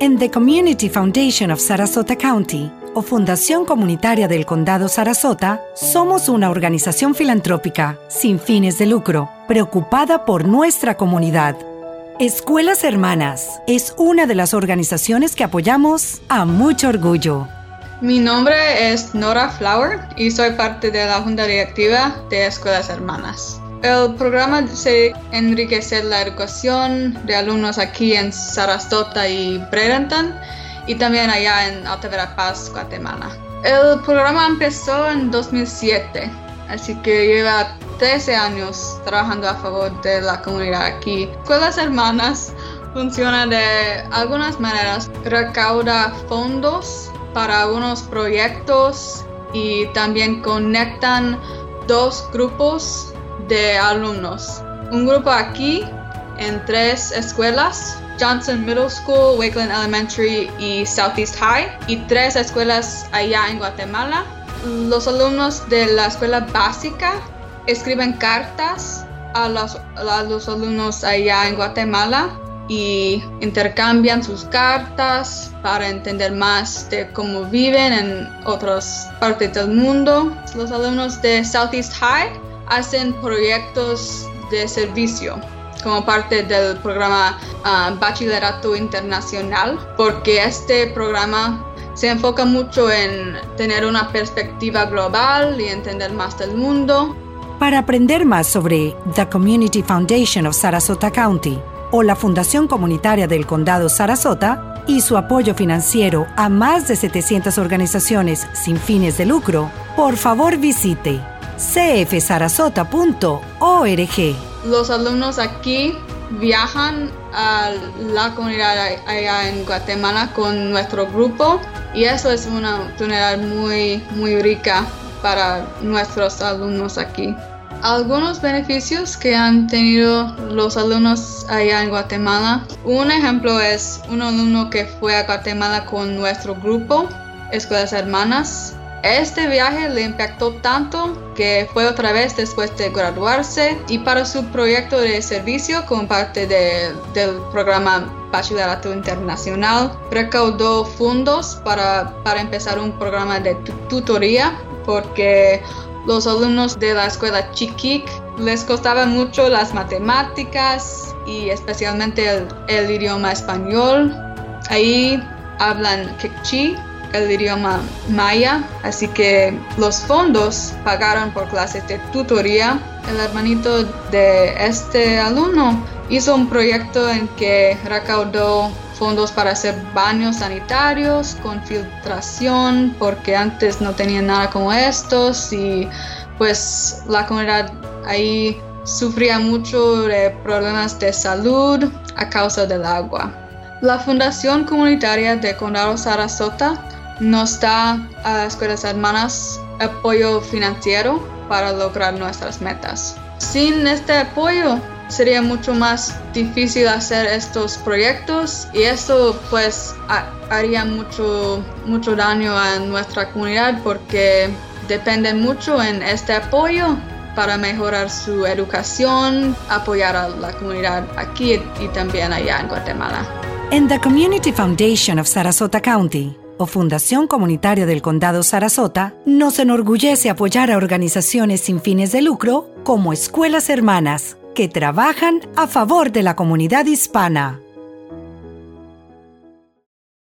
En The Community Foundation of Sarasota County, o Fundación Comunitaria del Condado Sarasota, somos una organización filantrópica sin fines de lucro, preocupada por nuestra comunidad. Escuelas Hermanas es una de las organizaciones que apoyamos a mucho orgullo. Mi nombre es Nora Flower y soy parte de la Junta Directiva de Escuelas Hermanas. El programa se enriquece la educación de alumnos aquí en Sarasota y Bradenton y también allá en Alta Verapaz, Guatemala. El programa empezó en 2007, así que lleva 13 años trabajando a favor de la comunidad aquí. Escuelas Hermanas funciona de algunas maneras, recauda fondos para algunos proyectos y también conectan dos grupos de alumnos. Un grupo aquí en 3 escuelas, Johnson Middle School, Wakeland Elementary y Southeast High, y 3 escuelas allá en Guatemala. Los alumnos de la escuela básica escriben cartas a los alumnos allá en Guatemala y intercambian sus cartas para entender más de cómo viven en otras partes del mundo. Los alumnos de Southeast High hacen proyectos de servicio como parte del programa Bachillerato Internacional, porque este programa se enfoca mucho en tener una perspectiva global y entender más del mundo. Para aprender más sobre The Community Foundation of Sarasota County o la Fundación Comunitaria del Condado Sarasota y su apoyo financiero a más de 700 organizaciones sin fines de lucro, por favor visite cfsarasota.org. Los alumnos aquí viajan a la comunidad allá en Guatemala con nuestro grupo y eso es una oportunidad muy rica para nuestros alumnos aquí. Algunos beneficios que han tenido los alumnos allá en Guatemala. Un ejemplo es un alumno que fue a Guatemala con nuestro grupo, Escuelas Hermanas. Este viaje le impactó tanto que fue otra vez después de graduarse y para su proyecto de servicio como parte del programa Bachillerato Internacional recaudó fondos para empezar un programa de tutoría porque los alumnos de la escuela Chiquic les costaba mucho las matemáticas y especialmente el idioma español. Ahí hablan Kikchi, el idioma maya, así que los fondos pagaron por clases de tutoría. El hermanito de este alumno hizo un proyecto en que recaudó fondos para hacer baños sanitarios con filtración, porque antes no tenían nada como estos y pues la comunidad ahí sufría mucho de problemas de salud a causa del agua. La Fundación Comunitaria de Condado Sarasota nos da a Escuelas Hermanas apoyo financiero para lograr nuestras metas. Sin este apoyo sería mucho más difícil hacer estos proyectos y esto pues haría mucho daño a nuestra comunidad porque dependen mucho en este apoyo para mejorar su educación, apoyar a la comunidad aquí y también allá en Guatemala. En The Community Foundation of Sarasota County, o Fundación Comunitaria del Condado Sarasota, nos enorgullece apoyar a organizaciones sin fines de lucro como Escuelas Hermanas, que trabajan a favor de la comunidad hispana.